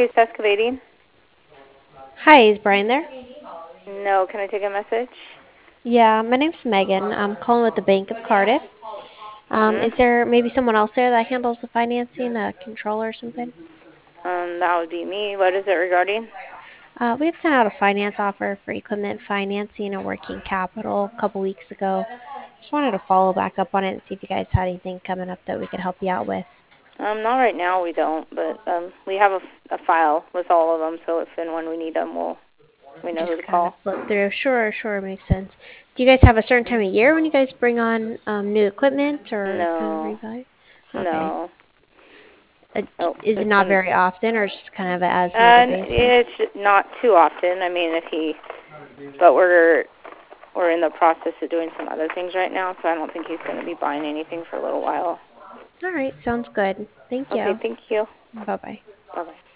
Case Excavating. Hi, is Brian there? No, can I take a message? Yeah, my name's Megan. I'm calling with the Bank of Cardiff. Is Mm-hmm. there maybe someone else there that handles the financing, a controller or something? That would be me. What is it regarding? We had sent out a finance offer for equipment financing and working capital a couple weeks ago. Just wanted to follow back up on it and see if you guys had anything coming up that we could help you out with. Not right now. We don't, but we have a file with all of them. So if and when we need them, we know who Just to kind of call. flip through. Sure, makes sense. Do you guys have a certain time of year when you guys bring on new equipment or kind of No, rebuy? Okay. no, Uh, no. is it Just not when. very often or just kind of as needed basis? It's not too often. I mean, but we're in the process of doing some other things right now, so I don't think he's going to be buying anything for a little while. All right, sounds good. Thank Okay, you. thank you. Bye bye. Bye bye.